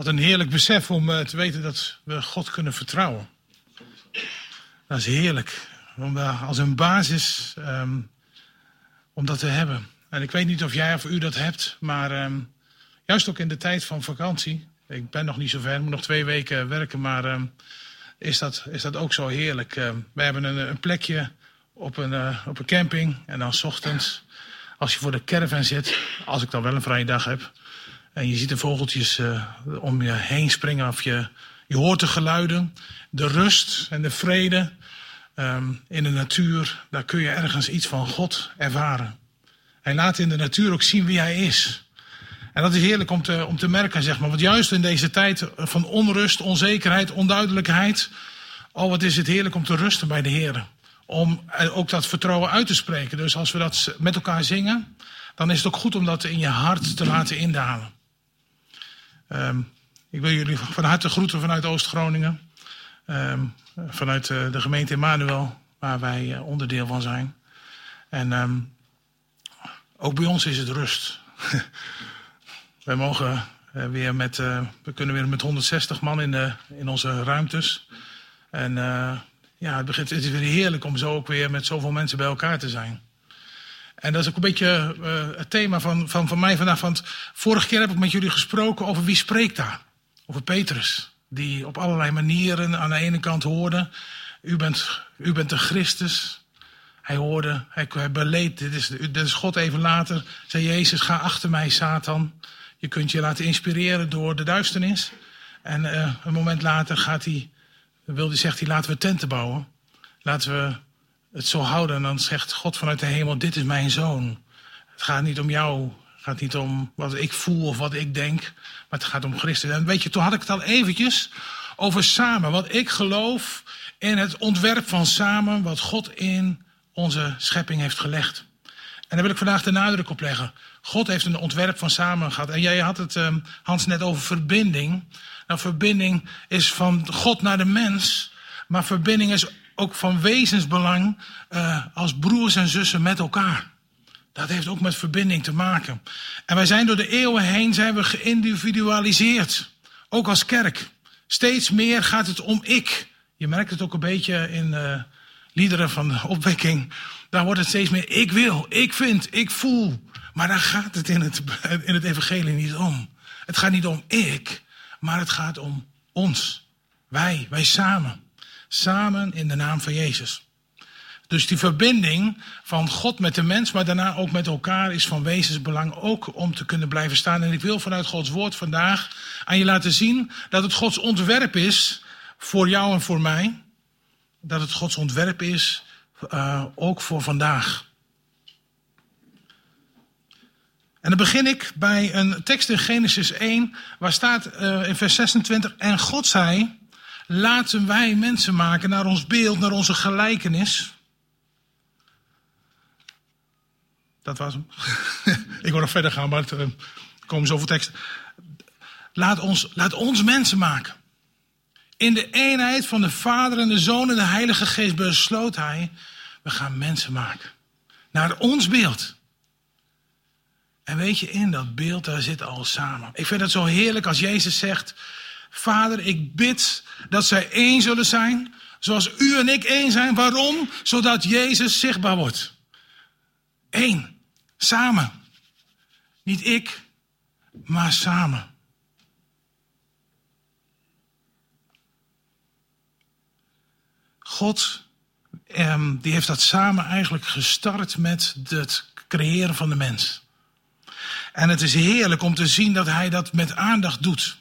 Wat een heerlijk besef om te weten dat we God kunnen vertrouwen. Dat is heerlijk. Om als een basis om dat te hebben. En ik weet niet of jij of u dat hebt. Maar juist ook in de tijd van vakantie. Ik ben nog niet zo ver. Ik moet nog 2 weken werken. Maar is dat ook zo heerlijk. We hebben een plekje op een camping. En dan 's ochtends, als je voor de caravan zit. Als ik dan wel een vrije dag heb. En je ziet de vogeltjes om je heen springen. Of je hoort de geluiden. De rust en de vrede in de natuur. Daar kun je ergens iets van God ervaren. Hij laat in de natuur ook zien wie hij is. En dat is heerlijk om te merken, zeg maar. Want juist in deze tijd van onrust, onzekerheid, onduidelijkheid. Oh, wat is het heerlijk om te rusten bij de Heer. Om ook dat vertrouwen uit te spreken. Dus als we dat met elkaar zingen, dan is het ook goed om dat in je hart te laten indalen. Ik wil jullie van harte groeten vanuit Oost-Groningen. Vanuit de gemeente Emmanuel, waar wij onderdeel van zijn. En ook bij ons is het rust. Wij mogen we kunnen weer met 160 man in onze ruimtes. En het is weer heerlijk om zo ook weer met zoveel mensen bij elkaar te zijn. En dat is ook een beetje het thema van mij vandaag. Want vorige keer heb ik met jullie gesproken over wie spreekt daar. Over Petrus. Die op allerlei manieren aan de ene kant hoorde. U bent de Christus. Hij hoorde, hij beleed, dit is God. Even later zei Jezus, ga achter mij, Satan. Je kunt je laten inspireren door de duisternis. En een moment later zegt hij, laten we tenten bouwen. Laten we het zo houden. En dan zegt God vanuit de hemel, dit is mijn zoon. Het gaat niet om jou. Het gaat niet om wat ik voel of wat ik denk. Maar het gaat om Christus. En weet je, toen had ik het al eventjes over samen. Wat ik geloof in het ontwerp van samen. Wat God in onze schepping heeft gelegd. En daar wil ik vandaag de nadruk op leggen. God heeft een ontwerp van samen gehad. En jij had het, Hans, net over verbinding. Nou, verbinding is van God naar de mens. Maar verbinding is ook van wezensbelang als broers en zussen met elkaar. Dat heeft ook met verbinding te maken. En wij zijn door de eeuwen heen geïndividualiseerd. Ook als kerk. Steeds meer gaat het om ik. Je merkt het ook een beetje in liederen van de opwekking. Daar wordt het steeds meer ik wil, ik vind, ik voel. Maar daar gaat het in het evangelie niet om. Het gaat niet om ik, maar het gaat om ons. Wij samen. Samen in de naam van Jezus. Dus die verbinding van God met de mens, maar daarna ook met elkaar, is van wezensbelang ook om te kunnen blijven staan. En ik wil vanuit Gods woord vandaag aan je laten zien dat het Gods ontwerp is voor jou en voor mij. Dat het Gods ontwerp is ook voor vandaag. En dan begin ik bij een tekst in Genesis 1, waar staat in vers 26, en God zei, laten wij mensen maken naar ons beeld, naar onze gelijkenis. Dat was hem. Ik wil nog verder gaan, maar er komen zoveel teksten. Laat ons mensen maken. In de eenheid van de Vader en de Zoon en de Heilige Geest besloot hij, we gaan mensen maken. Naar ons beeld. En weet je, in dat beeld, daar zit alles samen. Ik vind het zo heerlijk als Jezus zegt, Vader, ik bid dat zij één zullen zijn, zoals u en ik één zijn. Waarom? Zodat Jezus zichtbaar wordt. Eén. Samen. Niet ik, maar samen. God, die heeft dat samen eigenlijk gestart met het creëren van de mens. En het is heerlijk om te zien dat hij dat met aandacht doet.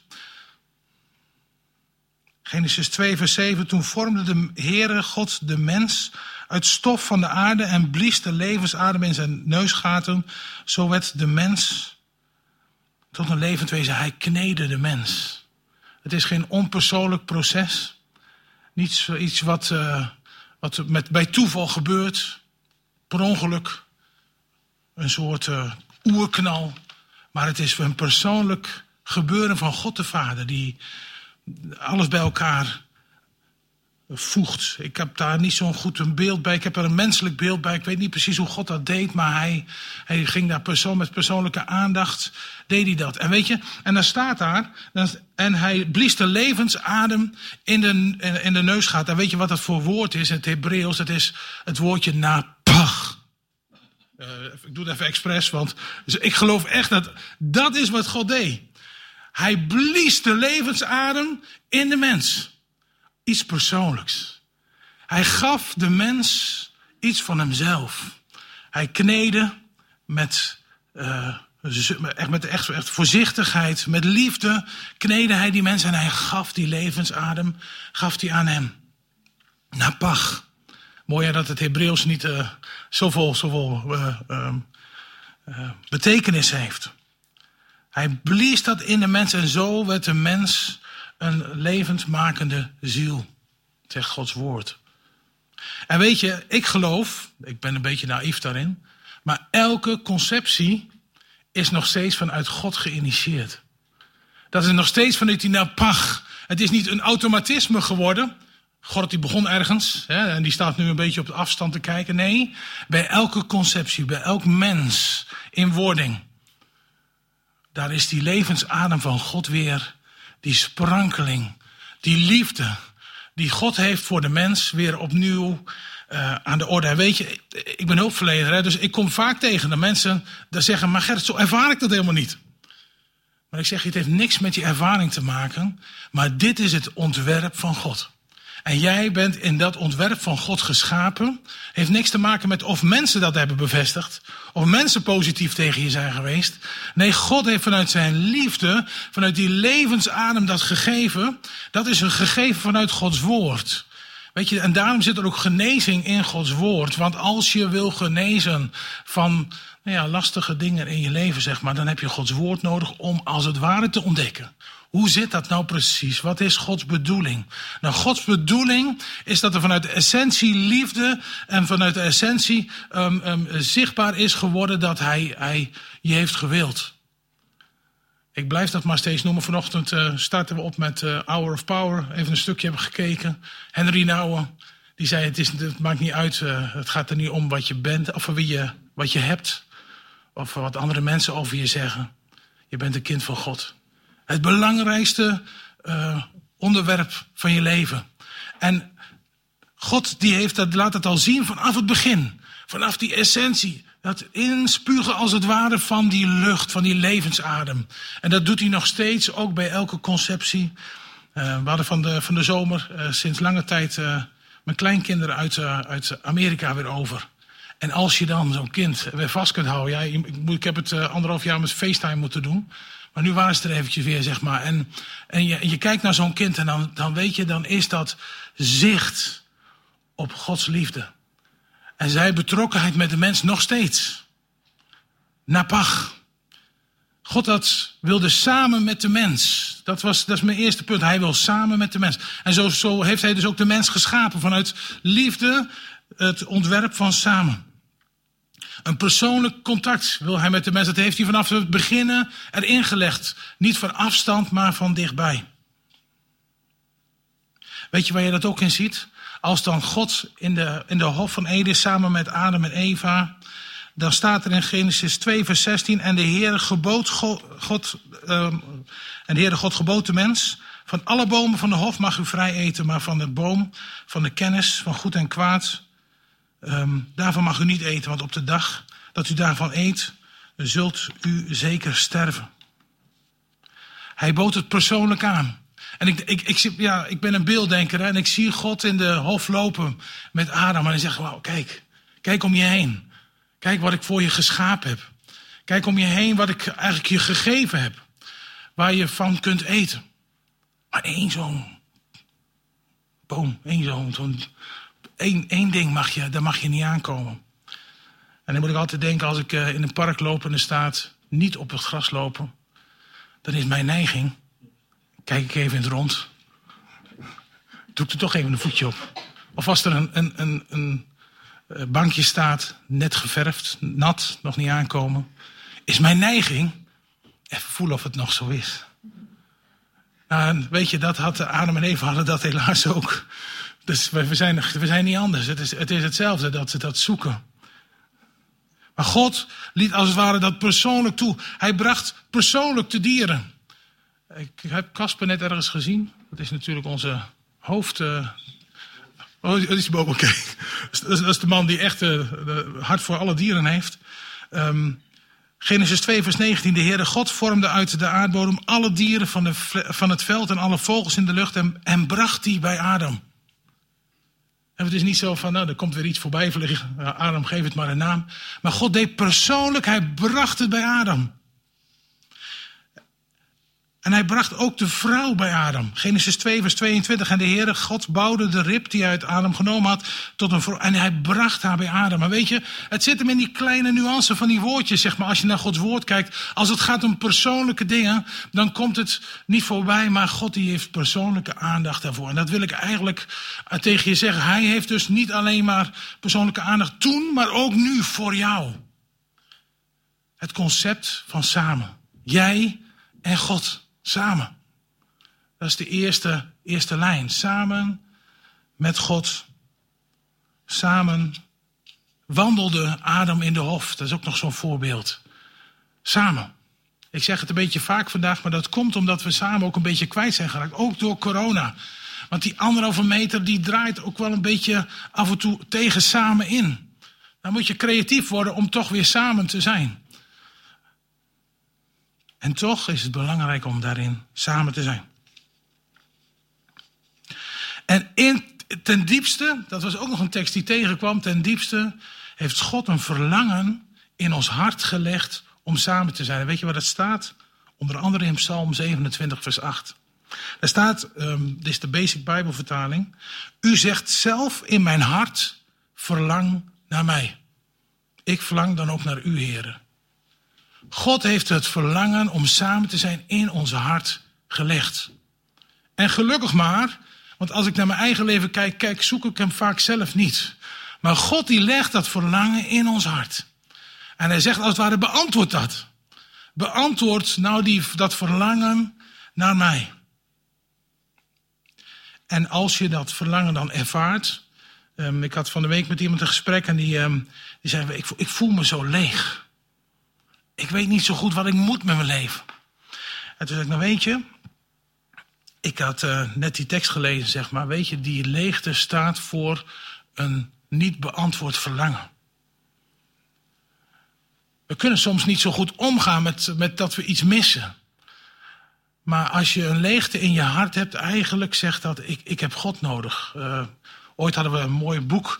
Genesis 2 vers 7, toen vormde de Heere God de mens uit stof van de aarde en blies de levensadem in zijn neusgaten. Zo werd de mens tot een levend wezen. Hij kneedde de mens. Het is geen onpersoonlijk proces. Niet zoiets wat bij toeval gebeurt. Per ongeluk. Een soort oerknal. Maar het is een persoonlijk gebeuren van God de Vader. Die alles bij elkaar voegt. Ik heb daar niet zo'n goed een beeld bij. Ik heb er een menselijk beeld bij. Ik weet niet precies hoe God dat deed, maar hij ging daar met persoonlijke aandacht, deed hij dat. En weet je, en dan staat daar, en hij blies de levensadem in de neusgaat. En weet je wat dat voor woord is in het Hebreeuws? Dat is het woordje napach. Ik doe het even expres, want ik geloof echt dat is wat God deed. Hij blies de levensadem in de mens. Iets persoonlijks. Hij gaf de mens iets van hemzelf. Hij kneedde met echt voorzichtigheid, met liefde, kneedde hij die mens en hij gaf die levensadem, gaf die aan hem. Napach. Mooi dat het Hebreeuws niet zoveel betekenis heeft. Hij blies dat in de mens en zo werd de mens een levendmakende ziel, zegt Gods woord. En weet je, ik geloof, ik ben een beetje naïef daarin, maar elke conceptie is nog steeds vanuit God geïnitieerd. Dat is nog steeds vanuit die napach. Het is niet een automatisme geworden. God die begon ergens en die staat nu een beetje op de afstand te kijken. Nee, bij elke conceptie, bij elk mens in wording, daar is die levensadem van God weer, die sprankeling, die liefde die God heeft voor de mens weer opnieuw aan de orde. En weet je, ik ben hulpverlener, dus ik kom vaak tegen de mensen die zeggen, maar Gert, zo ervaar ik dat helemaal niet. Maar ik zeg, het heeft niks met je ervaring te maken, maar dit is het ontwerp van God. En jij bent in dat ontwerp van God geschapen. Heeft niks te maken met of mensen dat hebben bevestigd. Of mensen positief tegen je zijn geweest. Nee, God heeft vanuit zijn liefde, vanuit die levensadem dat gegeven. Dat is een gegeven vanuit Gods woord. Weet je, en daarom zit er ook genezing in Gods woord. Want als je wil genezen van lastige dingen in je leven, zeg maar, dan heb je Gods woord nodig om als het ware te ontdekken. Hoe zit dat nou precies? Wat is Gods bedoeling? Nou, Gods bedoeling is dat er vanuit de essentie liefde en vanuit de essentie zichtbaar is geworden dat hij je heeft gewild. Ik blijf dat maar steeds noemen. Vanochtend starten we op met Hour of Power. Even een stukje hebben gekeken. Henry Nouwen, die zei, het maakt niet uit. Het gaat er niet om wat je bent of wat je hebt. Of wat andere mensen over je zeggen. Je bent een kind van God. Het belangrijkste onderwerp van je leven. En God laat het al zien vanaf het begin. Vanaf die essentie. Dat inspugen als het ware van die lucht, van die levensadem. En dat doet hij nog steeds, ook bij elke conceptie. We hadden van de zomer sinds lange tijd mijn kleinkinderen uit Amerika weer over. En als je dan zo'n kind weer vast kunt houden. Ik heb het 1,5 jaar met FaceTime moeten doen. Maar nu waren ze er eventjes weer, zeg maar. En je kijkt naar zo'n kind en dan weet je, dan is dat zicht op Gods liefde. En zijn betrokkenheid met de mens nog steeds. Napach. God wilde samen met de mens. Dat is mijn eerste punt. Hij wil samen met de mens. En zo heeft hij dus ook de mens geschapen. Vanuit liefde, het ontwerp van samen. Een persoonlijk contact wil hij met de mens. Dat heeft hij vanaf het begin erin gelegd. Niet van afstand, maar van dichtbij. Weet je waar je dat ook in ziet? Als dan God in de Hof van Eden samen met Adam en Eva. Dan staat er in Genesis 2 vers 16. En de Heere God gebood de mens. Van alle bomen van de hof mag u vrij eten. Maar van de boom van de kennis van goed en kwaad. Daarvan mag u niet eten. Want op de dag dat u daarvan eet. Zult u zeker sterven. Hij bood het persoonlijk aan. En ik ben een beelddenker en ik zie God in de hof lopen met Adam. En hij zegt, wauw, kijk om je heen. Kijk wat ik voor je geschapen heb. Kijk om je heen wat ik eigenlijk je gegeven heb. Waar je van kunt eten. Maar één zo'n boom, één ding daar mag je niet aankomen. En dan moet ik altijd denken, als ik in een park loop en er staat niet op het gras lopen. Dan is mijn neiging, kijk ik even in het rond. Doe ik er toch even een voetje op. Of als er een bankje staat, net geverfd, nat, nog niet aankomen. Is mijn neiging, even voelen of het nog zo is. Nou, weet je, dat had Adam en Eva hadden dat helaas ook. Dus we zijn niet anders. Het is hetzelfde dat ze dat zoeken. Maar God liet als het ware dat persoonlijk toe. Hij bracht persoonlijk de dieren. Ik heb Casper net ergens gezien. Dat is natuurlijk onze hoofd... Oh, dat is boven, oké. Dat is de man die echt hart voor alle dieren heeft. Genesis 2 vers 19. De Heere God vormde uit de aardbodem alle dieren van het veld en alle vogels in de lucht en bracht die bij Adam. En het is niet zo van, er komt weer iets voorbij vliegen. Adam, geef het maar een naam. Maar God deed persoonlijk, hij bracht het bij Adam. En hij bracht ook de vrouw bij Adam. Genesis 2 vers 22. En de Heere God bouwde de rib die hij uit Adam genomen had tot een vrouw. En hij bracht haar bij Adam. Maar weet je, het zit hem in die kleine nuance van die woordjes, zeg maar. Als je naar Gods woord kijkt. Als het gaat om persoonlijke dingen, dan komt het niet voorbij. Maar God die heeft persoonlijke aandacht daarvoor. En dat wil ik eigenlijk tegen je zeggen. Hij heeft dus niet alleen maar persoonlijke aandacht toen, maar ook nu voor jou. Het concept van samen. Jij en God. Samen. Dat is de eerste lijn. Samen met God. Samen wandelde Adam in de hof. Dat is ook nog zo'n voorbeeld. Samen. Ik zeg het een beetje vaak vandaag, maar dat komt omdat we samen ook een beetje kwijt zijn geraakt. Ook door corona. Want die 1,5 meter die draait ook wel een beetje af en toe tegen samen in. Dan moet je creatief worden om toch weer samen te zijn. En toch is het belangrijk om daarin samen te zijn. En ten diepste, dat was ook nog een tekst die tegenkwam, ten diepste heeft God een verlangen in ons hart gelegd om samen te zijn. En weet je waar dat staat? Onder andere in Psalm 27 vers 8. Daar staat, dit is de Basic Bijbelvertaling. U zegt zelf in mijn hart, verlang naar mij. Ik verlang dan ook naar u, Heere. God heeft het verlangen om samen te zijn in ons hart gelegd. En gelukkig maar, want als ik naar mijn eigen leven kijk, zoek ik hem vaak zelf niet. Maar God die legt dat verlangen in ons hart. En hij zegt als het ware, beantwoord dat. Beantwoord nou dat verlangen naar mij. En als je dat verlangen dan ervaart. Ik had van de week met iemand een gesprek en die zei, ik voel me zo leeg. Ik weet niet zo goed wat ik moet met mijn leven. En toen zei ik, nou weet je, ik had net die tekst gelezen, zeg maar. Weet je, die leegte staat voor een niet beantwoord verlangen. We kunnen soms niet zo goed omgaan met dat we iets missen. Maar als je een leegte in je hart hebt, eigenlijk zegt dat, ik heb God nodig. Ooit hadden we een mooi boek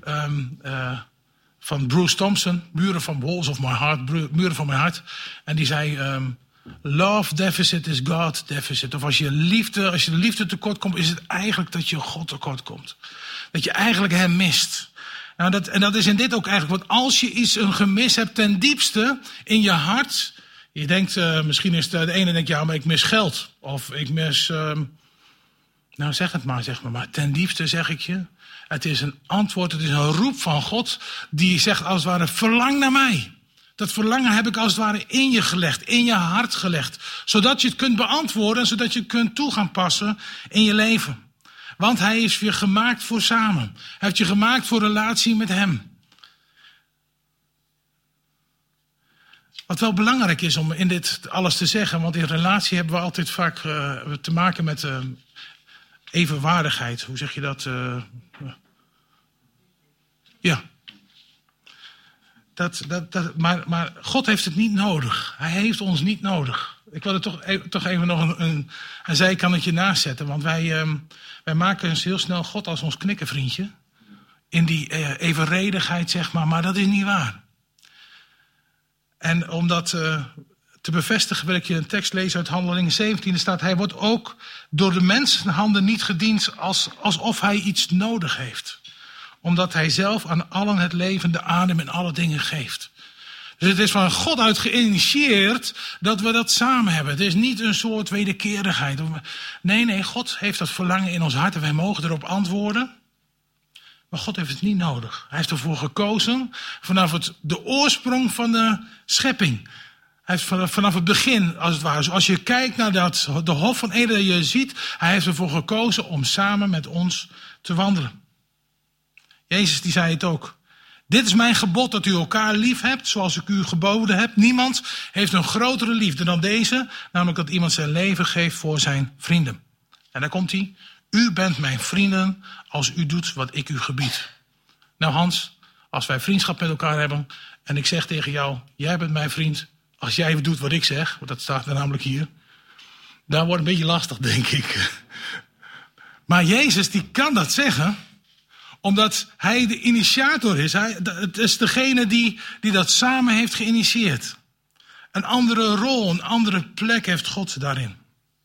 van Bruce Thompson, Muren van Walls of My Heart, Muren van mijn hart. En die zei, love deficit is God deficit. Of als je de liefde tekort komt, is het eigenlijk dat je God tekort komt. Dat je eigenlijk hem mist. Nou, dat is in dit ook eigenlijk, want als je een gemis hebt ten diepste in je hart. Je denkt, misschien is de ene denkt, ja, maar ik mis geld. Of ik mis, nou zeg het maar, maar ten diepste zeg ik je. Het is een antwoord, het is een roep van God die zegt als het ware, verlang naar mij. Dat verlangen heb ik als het ware in je gelegd, in je hart gelegd. Zodat je het kunt beantwoorden, zodat je het kunt toe gaan passen in je leven. Want hij is je gemaakt voor samen. Hij heeft je gemaakt voor relatie met hem. Wat wel belangrijk is om in dit alles te zeggen, want in relatie hebben we altijd vaak te maken met evenwaardigheid. Hoe zeg je dat? Ja. Maar God heeft het niet nodig. Hij heeft ons niet nodig. Ik wil er toch even nog een zijkantje naast zetten. Want wij maken ons heel snel God als ons knikkenvriendje. In die evenredigheid, zeg maar. Maar dat is niet waar. En om dat te bevestigen wil ik je een tekst lezen uit Handelingen 17. Er staat, hij wordt ook door de mensenhanden niet gediend alsof hij iets nodig heeft. Omdat hij zelf aan allen het leven, de adem en alle dingen geeft. Dus het is van God uit geïnitieerd dat we dat samen hebben. Het is niet een soort wederkerigheid. Nee, God heeft dat verlangen in ons hart en wij mogen erop antwoorden. Maar God heeft het niet nodig. Hij heeft ervoor gekozen vanaf de oorsprong van de schepping. Hij heeft vanaf het begin, als het ware, zoals je kijkt naar de Hof van Eden, je ziet, hij heeft ervoor gekozen om samen met ons te wandelen. Jezus die zei het ook. Dit is mijn gebod, dat u elkaar lief hebt, zoals ik u geboden heb. Niemand heeft een grotere liefde dan deze, namelijk dat iemand zijn leven geeft voor zijn vrienden. En daar komt hij. U bent mijn vrienden als u doet wat ik u gebied. Nou Hans, als wij vriendschap met elkaar hebben en ik zeg tegen jou, jij bent mijn vriend als jij doet wat ik zeg, want dat staat er namelijk hier, dan wordt het een beetje lastig, denk ik. Maar Jezus die kan dat zeggen, omdat hij de initiator is. Het is degene die dat samen heeft geïnitieerd. Een andere rol, een andere plek heeft God daarin.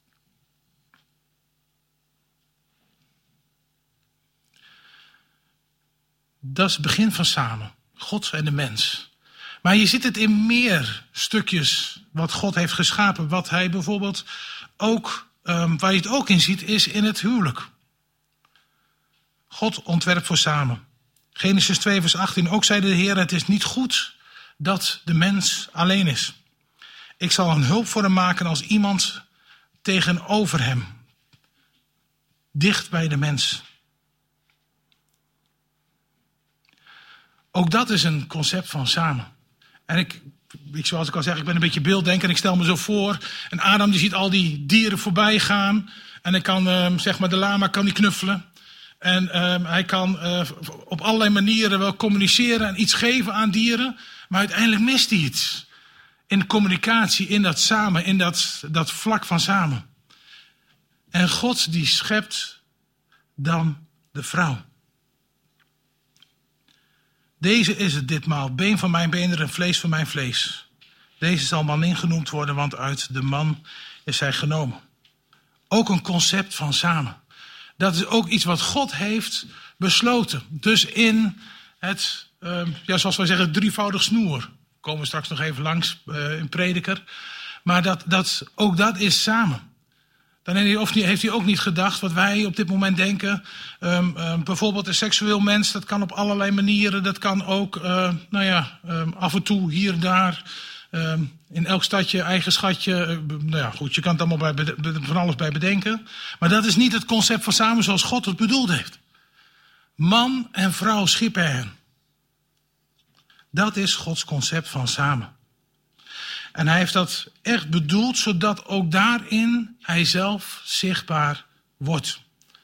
Dat is het begin van samen. God en de mens. Maar je ziet het in meer stukjes wat God heeft geschapen. Wat hij bijvoorbeeld ook, waar je het ook in ziet, is in het huwelijk. God ontwerpt voor samen. Genesis 2 vers 18. Ook zei de Heer, het is niet goed dat de mens alleen is. Ik zal een hulp voor hem maken als iemand tegenover hem. Dicht bij de mens. Ook dat is een concept van samen. En zoals ik al zeg, ik ben een beetje beelddenker en ik stel me zo voor. En Adam die ziet al die dieren voorbij gaan. En hij kan, zeg maar, de lama kan die knuffelen. En hij kan op allerlei manieren wel communiceren en iets geven aan dieren. Maar uiteindelijk mist hij iets. In de communicatie, in dat samen, in dat vlak van samen. En God die schept dan de vrouw. Deze is het ditmaal, been van mijn beenderen, vlees van mijn vlees. Deze zal manin genoemd worden, want uit de man is hij genomen. Ook een concept van samen. Dat is ook iets wat God heeft besloten. Dus in het, zoals wij zeggen, drievoudig snoer. Komen we straks nog even langs in Prediker. Maar ook dat is samen. Dan heeft hij ook niet gedacht wat wij op dit moment denken. Bijvoorbeeld een seksueel mens, dat kan op allerlei manieren. Dat kan ook, af en toe hier en daar. In elk stadje, eigen schatje. Je kan het allemaal van alles bij bedenken. Maar dat is niet het concept van samen zoals God het bedoeld heeft. Man en vrouw schiep hij hen. Dat is Gods concept van samen. En hij heeft dat echt bedoeld, zodat ook daarin hij zelf zichtbaar wordt.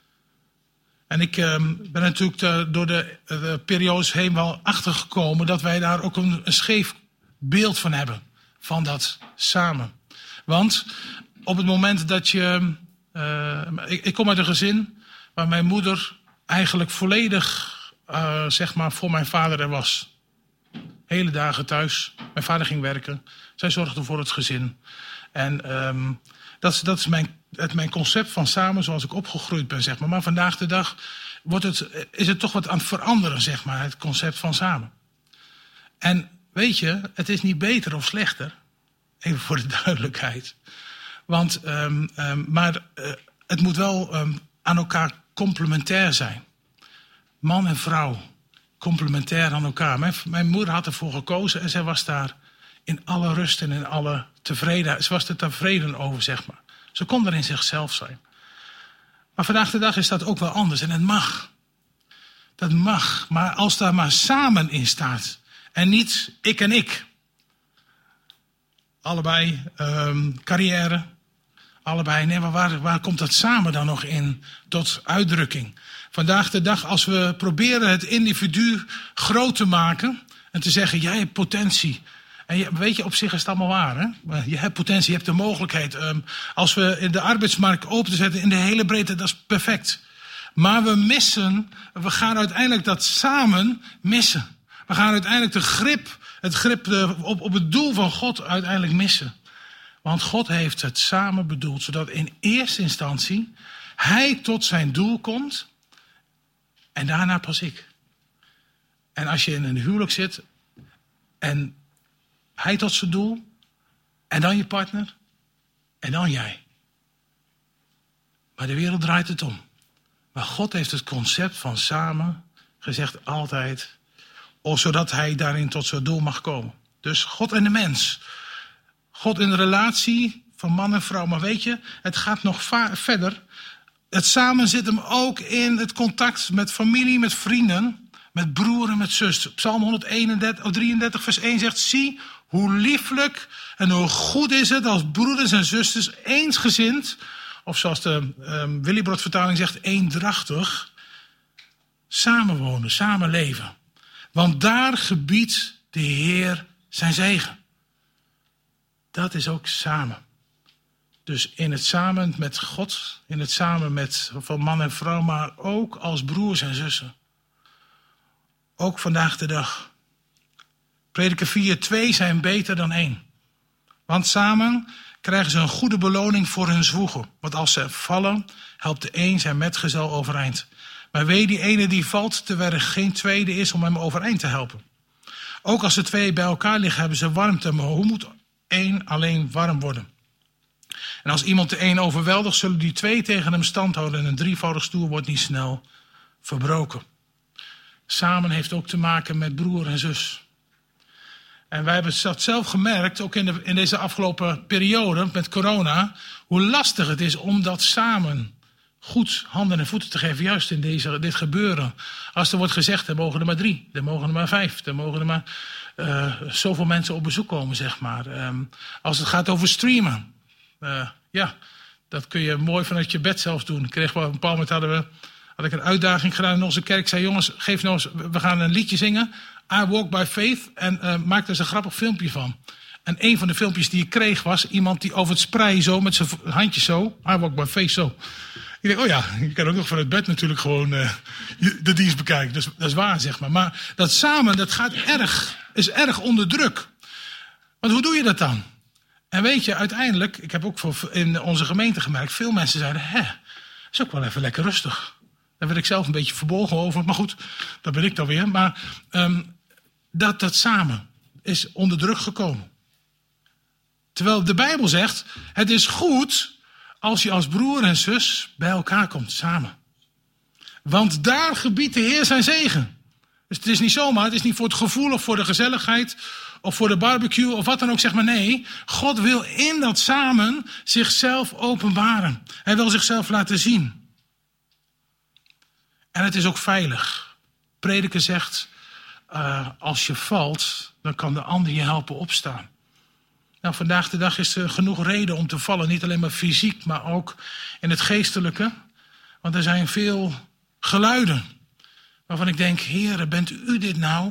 En ik ben natuurlijk door de periodes heen wel achtergekomen dat wij daar ook een scheef beeld van hebben. Van dat samen. Want op het moment dat je... ik kom uit een gezin waar mijn moeder eigenlijk volledig voor mijn vader er was. Hele dagen thuis. Mijn vader ging werken. Zij zorgde voor het gezin. En dat is mijn concept van samen zoals ik opgegroeid ben, zeg maar. Maar vandaag de dag is het toch wat aan het veranderen, zeg maar, het concept van samen. En weet je, het is niet beter of slechter. Even voor de duidelijkheid. Want, het moet wel aan elkaar complementair zijn. Man en vrouw, complementair aan elkaar. Mijn moeder had ervoor gekozen en zij was daar in alle rust en in alle tevredenheid. Ze was er tevreden over, zeg maar. Ze kon er in zichzelf zijn. Maar vandaag de dag is dat ook wel anders en het mag. Dat mag, maar als daar maar samen in staat. En niet ik en ik. Allebei carrière. Allebei, nee, maar waar komt dat samen dan nog in tot uitdrukking? Vandaag de dag, als we proberen het individu groot te maken en te zeggen, jij hebt potentie. En weet je, op zich is het allemaal waar, hè? Maar je hebt potentie, je hebt de mogelijkheid. Als we in de arbeidsmarkt open te zetten in de hele breedte, dat is perfect. Maar we gaan uiteindelijk dat samen missen. We gaan uiteindelijk het grip op het doel van God uiteindelijk missen. Want God heeft het samen bedoeld, zodat in eerste instantie hij tot zijn doel komt en daarna pas ik. En als je in een huwelijk zit en hij tot zijn doel en dan je partner en dan jij. Maar de wereld draait het om. Maar God heeft het concept van samen gezegd altijd, zodat hij daarin tot zijn doel mag komen. Dus God en de mens. God in de relatie van man en vrouw. Maar weet je, het gaat nog verder. Het samen zit hem ook in het contact met familie, met vrienden, met broer en met zus. Psalm 133 vers 1 zegt, zie hoe lieflijk en hoe goed is het als broeders en zusters eensgezind, of zoals de Willibrord vertaling zegt, eendrachtig, samenwonen, samenleven. Want daar gebiedt de Heer zijn zegen. Dat is ook samen. Dus in het samen met God, in het samen met van man en vrouw, maar ook als broers en zussen. Ook vandaag de dag. Prediker 4, 2 zijn beter dan 1. Want samen krijgen ze een goede beloning voor hun zwoegen. Want als ze vallen, helpt de een zijn metgezel overeind. Maar wee die ene die valt, terwijl er geen tweede is om hem overeind te helpen. Ook als de twee bij elkaar liggen, hebben ze warmte. Maar hoe moet één alleen warm worden? En als iemand de een overweldigt, zullen die twee tegen hem stand houden. En een drievoudig stoel wordt niet snel verbroken. Samen heeft ook te maken met broer en zus. En wij hebben dat zelf gemerkt, ook in deze afgelopen periode met corona, hoe lastig het is om dat samen goed handen en voeten te geven, juist in dit gebeuren. Als er wordt gezegd, er mogen er maar 3, er mogen er maar 5, er mogen er maar zoveel mensen op bezoek komen, zeg maar. Als het gaat over streamen, dat kun je mooi vanuit je bed zelfs doen. Op een bepaald moment had ik een uitdaging gedaan in onze kerk. Ik zei, jongens, geef nou eens, we gaan een liedje zingen. I Walk by Faith. En maak er eens een grappig filmpje van. En een van de filmpjes die ik kreeg was iemand die over het sprei zo, met zijn handjes zo. I Walk by Faith zo. Ik denk, oh ja, je kan ook nog vanuit bed natuurlijk gewoon de dienst bekijken. Dat is waar, zeg maar. Maar dat samen, dat is erg onder druk. Want hoe doe je dat dan? En weet je, uiteindelijk, ik heb ook in onze gemeente gemerkt, veel mensen zeiden, is ook wel even lekker rustig. Daar werd ik zelf een beetje verbolgen over, maar goed, dat ben ik dan weer. Maar dat samen is onder druk gekomen. Terwijl de Bijbel zegt, het is goed als je als broer en zus bij elkaar komt, samen. Want daar gebiedt de Heer zijn zegen. Dus het is niet zomaar, het is niet voor het gevoel of voor de gezelligheid of voor de barbecue of wat dan ook, zeg maar. Nee, God wil in dat samen zichzelf openbaren. Hij wil zichzelf laten zien. En het is ook veilig. Prediker zegt, als je valt, dan kan de ander je helpen opstaan. Nou, vandaag de dag is er genoeg reden om te vallen. Niet alleen maar fysiek, maar ook in het geestelijke. Want er zijn veel geluiden waarvan ik denk, Heere, bent u dit nou?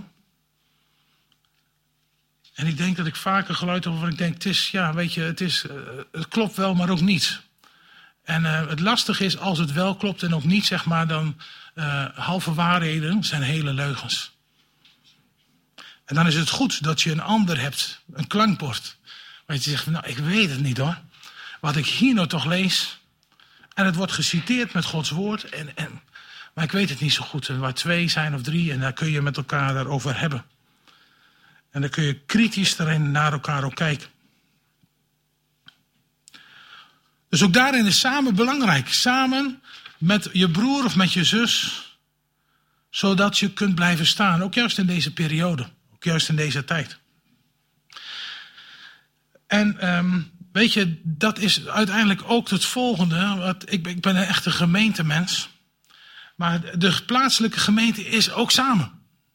En ik denk dat ik vaker geluid heb waarvan ik denk, het klopt wel, maar ook niet. En het lastige is, als het wel klopt en ook niet, zeg maar, dan halve waarheden zijn hele leugens. En dan is het goed dat je een ander hebt, een klankbord. Waar je zegt, nou, ik weet het niet hoor. Wat ik hier nou toch lees. En het wordt geciteerd met Gods woord. Maar ik weet het niet zo goed. En waar 2 zijn of 3, en daar kun je met elkaar daarover hebben. En dan kun je kritisch erin naar elkaar ook kijken. Dus ook daarin is samen belangrijk. Samen met je broer of met je zus. Zodat je kunt blijven staan. Ook juist in deze periode. Ook juist in deze tijd. En weet je, dat is uiteindelijk ook het volgende. Ik ben een echte gemeentemens. Maar de plaatselijke gemeente is ook samen.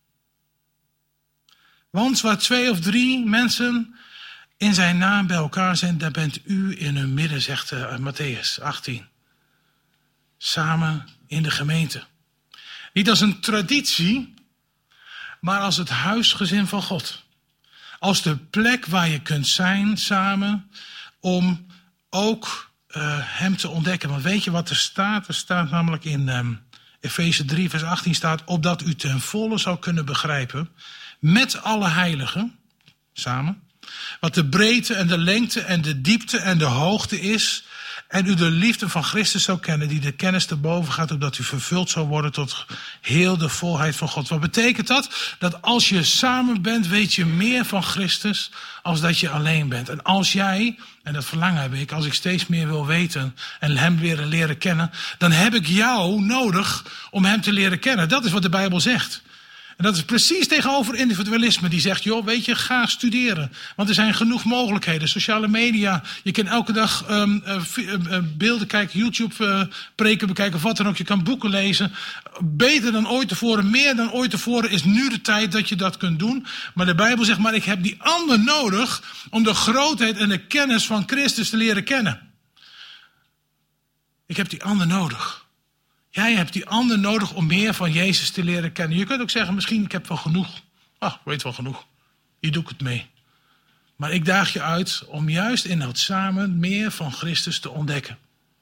Want waar 2 of 3 mensen in zijn naam bij elkaar zijn, daar bent u in hun midden, zegt Mattheüs 18. Samen in de gemeente. Niet als een traditie, maar als het huisgezin van God. Als de plek waar je kunt zijn samen om ook hem te ontdekken. Want weet je wat er staat? Er staat namelijk in Efeze 3 vers 18 staat, opdat u ten volle zou kunnen begrijpen met alle heiligen, samen, wat de breedte en de lengte en de diepte en de hoogte is. En u de liefde van Christus zou kennen, die de kennis te boven gaat, opdat u vervuld zou worden tot heel de volheid van God. Wat betekent dat? Dat als je samen bent, weet je meer van Christus als dat je alleen bent. En als jij, en dat verlangen heb ik, als ik steeds meer wil weten en hem weer leren kennen, dan heb ik jou nodig om hem te leren kennen. Dat is wat de Bijbel zegt. En dat is precies tegenover individualisme. Die zegt, joh, weet je, ga studeren. Want er zijn genoeg mogelijkheden. Sociale media. Je kan elke dag beelden kijken, YouTube preken bekijken of wat dan ook. Je kan boeken lezen. Beter dan ooit tevoren, meer dan ooit tevoren is nu de tijd dat je dat kunt doen. Maar de Bijbel zegt, maar ik heb die ander nodig om de grootheid en de kennis van Christus te leren kennen. Ik heb die ander nodig. Jij hebt die ander nodig om meer van Jezus te leren kennen. Je kunt ook zeggen, misschien ik heb wel genoeg. Ik weet wel genoeg. Hier doe ik het mee. Maar ik daag je uit om juist in dat samen meer van Christus te ontdekken.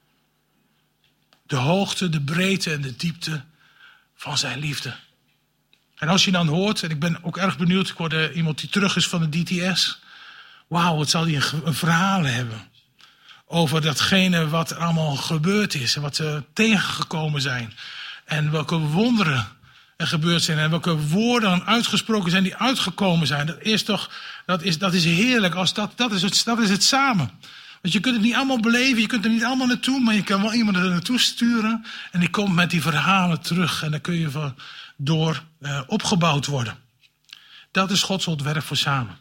De hoogte, de breedte en de diepte van zijn liefde. En als je dan hoort, en ik ben ook erg benieuwd, ik hoorde iemand die terug is van de DTS. Wauw, wat zal die een verhaal hebben. Over datgene wat er allemaal gebeurd is. En wat ze tegengekomen zijn. En welke wonderen er gebeurd zijn. En welke woorden uitgesproken zijn die uitgekomen zijn. Dat is heerlijk. Dat is het samen. Want je kunt het niet allemaal beleven. Je kunt er niet allemaal naartoe. Maar je kan wel iemand er naartoe sturen. En die komt met die verhalen terug. En daar kun je door opgebouwd worden. Dat is Gods ontwerp voor samen.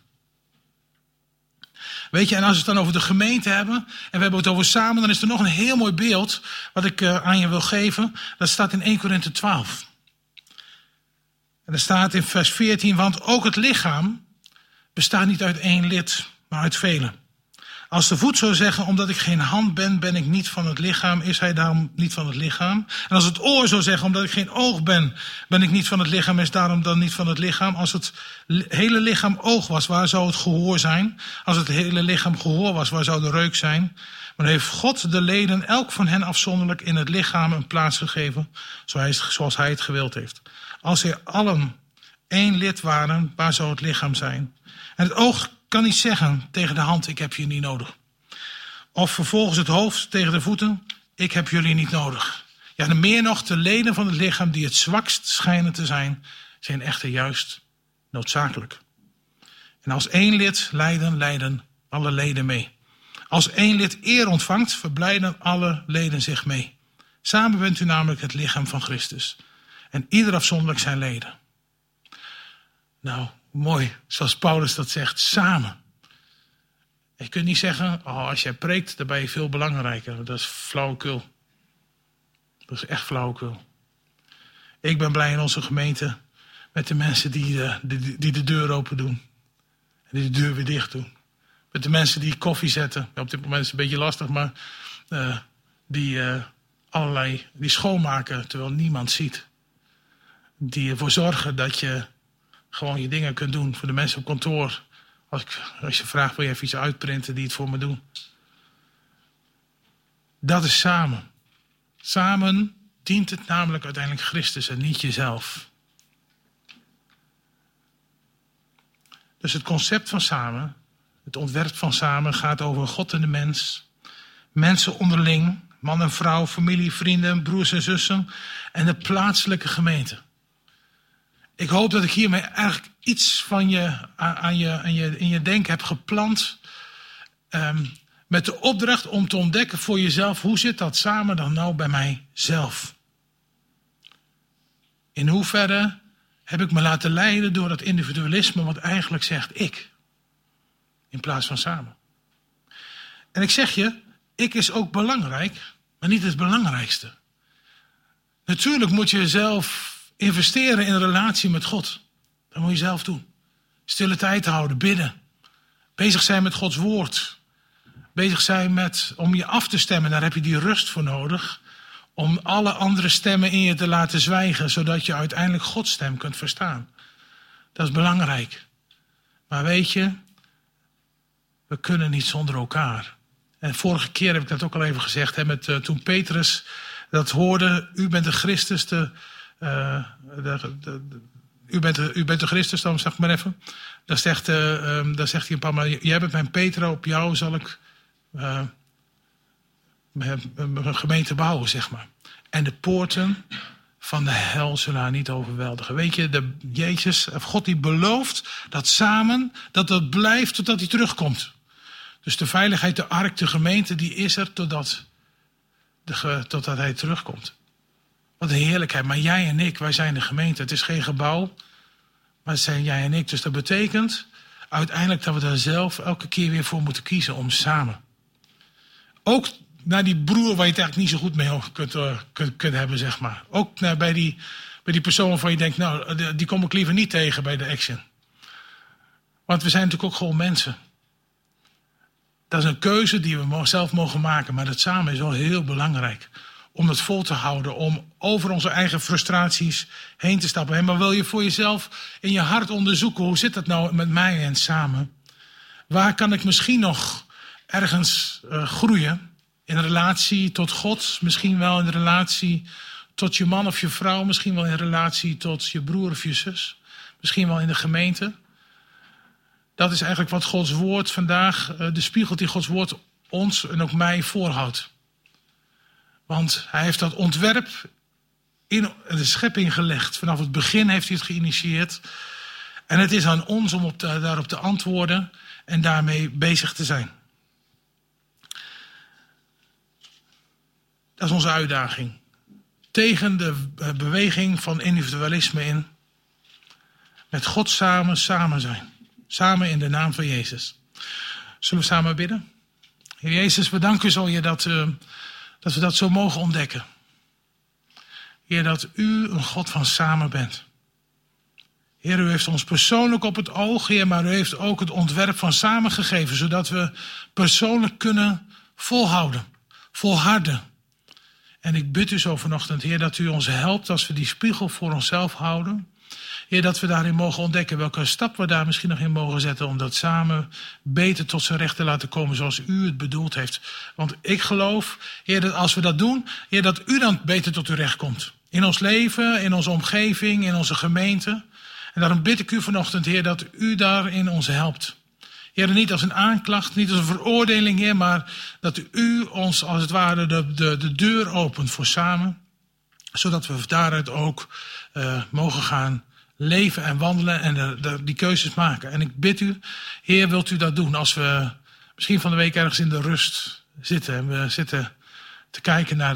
Weet je, en als we het dan over de gemeente hebben, en we hebben het over samen, dan is er nog een heel mooi beeld wat ik aan je wil geven. Dat staat in 1 Korinthe 12. En er staat in vers 14, want ook het lichaam bestaat niet uit één lid, maar uit velen. Als de voet zou zeggen, omdat ik geen hand ben, ben ik niet van het lichaam, is hij daarom niet van het lichaam. En als het oor zou zeggen, omdat ik geen oog ben, ben ik niet van het lichaam, is daarom dan niet van het lichaam. Als het hele lichaam oog was, waar zou het gehoor zijn? Als het hele lichaam gehoor was, waar zou de reuk zijn? Maar dan heeft God de leden, elk van hen afzonderlijk, in het lichaam een plaats gegeven, zoals hij het gewild heeft. Als zij allen één lid waren, waar zou het lichaam zijn? En het oog kan niet zeggen tegen de hand, ik heb je niet nodig. Of vervolgens het hoofd tegen de voeten, ik heb jullie niet nodig. Ja, en meer nog, de leden van het lichaam die het zwakst schijnen te zijn, zijn echter juist noodzakelijk. En als één lid lijden alle leden mee. Als één lid eer ontvangt, verblijden alle leden zich mee. Samen bent u namelijk het lichaam van Christus. En ieder afzonderlijk zijn leden. Nou, mooi, zoals Paulus dat zegt, samen. Je kunt niet zeggen, als jij preekt, dan ben je veel belangrijker. Dat is flauwekul. Dat is echt flauwekul. Ik ben blij in onze gemeente met de mensen die de deur open doen. En die de deur weer dicht doen. Met de mensen die koffie zetten. Ja, op dit moment is het een beetje lastig, maar die schoonmaken terwijl niemand ziet. Die ervoor zorgen dat je gewoon je dingen kunt doen. Voor de mensen op kantoor. Als je vraagt, wil je even iets uitprinten, die het voor me doen. Dat is samen. Samen dient het namelijk uiteindelijk Christus en niet jezelf. Dus het concept van samen, het ontwerp van samen gaat over God en de mens. Mensen onderling, man en vrouw, familie, vrienden, broers en zussen. En de plaatselijke gemeente. Ik hoop dat ik hiermee eigenlijk iets van in je denken heb geplant. Met de opdracht om te ontdekken voor jezelf, hoe zit dat samen dan nou bij mijzelf? In hoeverre heb ik me laten leiden door dat individualisme wat eigenlijk zegt ik. In plaats van samen. En ik zeg je, ik is ook belangrijk, maar niet het belangrijkste. Natuurlijk moet je zelf investeren in een relatie met God. Dat moet je zelf doen. Stille tijd houden, bidden. Bezig zijn met Gods woord. Bezig zijn om je af te stemmen. Daar heb je die rust voor nodig. Om alle andere stemmen in je te laten zwijgen. Zodat je uiteindelijk Gods stem kunt verstaan. Dat is belangrijk. Maar weet je, we kunnen niet zonder elkaar. En vorige keer heb ik dat ook al even gezegd. Toen Petrus dat hoorde. U bent de Christus, u bent de Christus, dan zeg ik maar even. Dan zegt hij een paar maal, jij bent mijn Petra, op jou zal ik mijn gemeente bouwen, zeg maar. En de poorten van de hel zullen haar niet overweldigen. Weet je, Jezus, God die belooft dat samen, dat het blijft totdat hij terugkomt. Dus de veiligheid, de ark, de gemeente, die is er totdat hij terugkomt. Wat een heerlijkheid. Maar jij en ik, wij zijn de gemeente. Het is geen gebouw. Maar het zijn jij en ik. Dus dat betekent uiteindelijk dat we daar zelf elke keer weer voor moeten kiezen om samen. Ook naar die broer waar je het eigenlijk niet zo goed mee kunt hebben, zeg maar. Ook bij die persoon waarvan je denkt, nou, die kom ik liever niet tegen bij de Action. Want we zijn natuurlijk ook gewoon mensen. Dat is een keuze die we zelf mogen maken. Maar dat samen is wel heel belangrijk. Om dat vol te houden. Om over onze eigen frustraties heen te stappen. Maar wil je voor jezelf in je hart onderzoeken. Hoe zit dat nou met mij en samen? Waar kan ik misschien nog ergens groeien? In relatie tot God. Misschien wel in relatie tot je man of je vrouw. Misschien wel in relatie tot je broer of je zus. Misschien wel in de gemeente. Dat is eigenlijk wat Gods woord vandaag, de spiegel die Gods woord ons en ook mij voorhoudt. Want hij heeft dat ontwerp in de schepping gelegd. Vanaf het begin heeft hij het geïnitieerd. En het is aan ons om daarop te antwoorden en daarmee bezig te zijn. Dat is onze uitdaging. Tegen de beweging van individualisme in. Met God samen zijn. Samen in de naam van Jezus. Zullen we samen bidden? Heer Jezus, we danken u zo, Heer, dat we dat zo mogen ontdekken. Heer, dat u een God van samen bent. Heer, u heeft ons persoonlijk op het oog, Heer, maar u heeft ook het ontwerp van samen gegeven, zodat we persoonlijk kunnen volhouden, volharden. En ik bid u zo vanochtend, Heer, dat u ons helpt als we die spiegel voor onszelf houden. Heer, dat we daarin mogen ontdekken welke stap we daar misschien nog in mogen zetten om dat samen beter tot zijn recht te laten komen zoals u het bedoeld heeft. Want ik geloof, Heer, dat als we dat doen, Heer, dat u dan beter tot uw recht komt. In ons leven, in onze omgeving, in onze gemeente. En daarom bid ik u vanochtend, Heer, dat u daarin ons helpt. Heer, niet als een aanklacht, niet als een veroordeling, Heer, maar dat u ons als het ware de deur opent voor samen. Zodat we daaruit ook mogen gaan leven en wandelen en die keuzes maken. En ik bid u, Heer, wilt u dat doen als we misschien van de week ergens in de rust zitten. En we zitten te kijken naar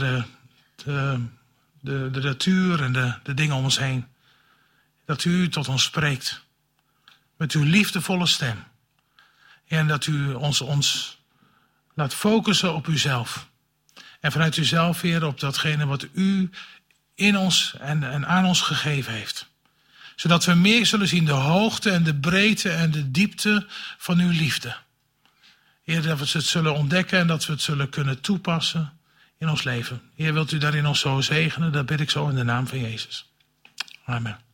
de natuur en de dingen om ons heen. Dat u tot ons spreekt. Met uw liefdevolle stem. En dat u ons laat focussen op uzelf. En vanuit uzelf, Heer, op datgene wat u in ons en aan ons gegeven heeft. Zodat we meer zullen zien de hoogte en de breedte en de diepte van uw liefde. Heer, dat we het zullen ontdekken en dat we het zullen kunnen toepassen in ons leven. Heer, wilt u daarin ons zo zegenen? Dat bid ik zo in de naam van Jezus. Amen.